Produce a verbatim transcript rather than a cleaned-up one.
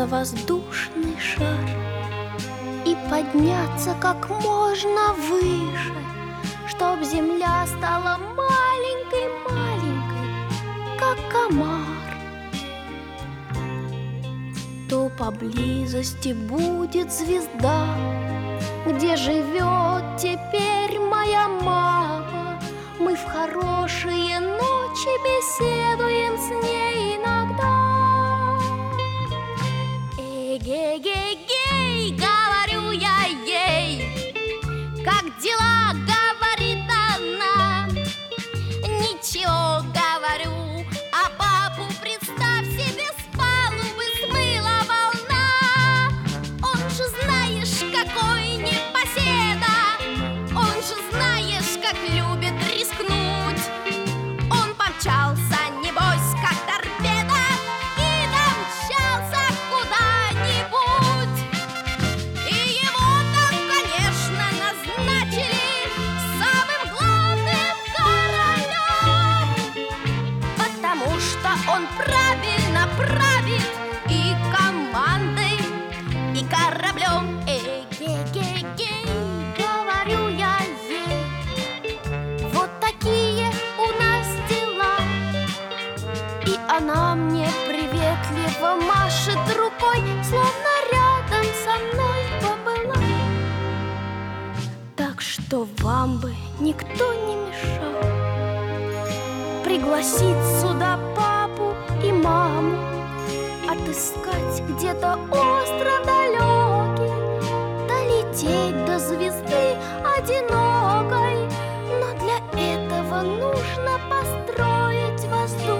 воздушный шар и подняться как можно выше, чтоб земля стала маленькой-маленькой, как комар. То поблизости будет звезда, где живет теперь моя мама. Мы в хорошие ночи беседуем с ней иногда. Эй-гей-гей-гей, говорю я ей, как дела, говорит она. Ничего, говорю, а папу представь себе, с палубы смыла волна. Он же, знаешь, какой непоседа, он же, знаешь, как любит рискнуть. Он помчался, небось, как торпеда, и домчался куда-нибудь. И его там, конечно, назначили самым главным королем, потому что он правильно правит и командой, и кораблем. Эй-гей-гей-гей, говорю я ей, вот такие у нас дела. И она мне приветливо машет рукой, словно рядом со мной побыла. Так что вам бы никто не мешал пригласить сюда папу и маму, отыскать где-то остров далекий, долететь до звезды одинокой. Но для этого нужно построить воздух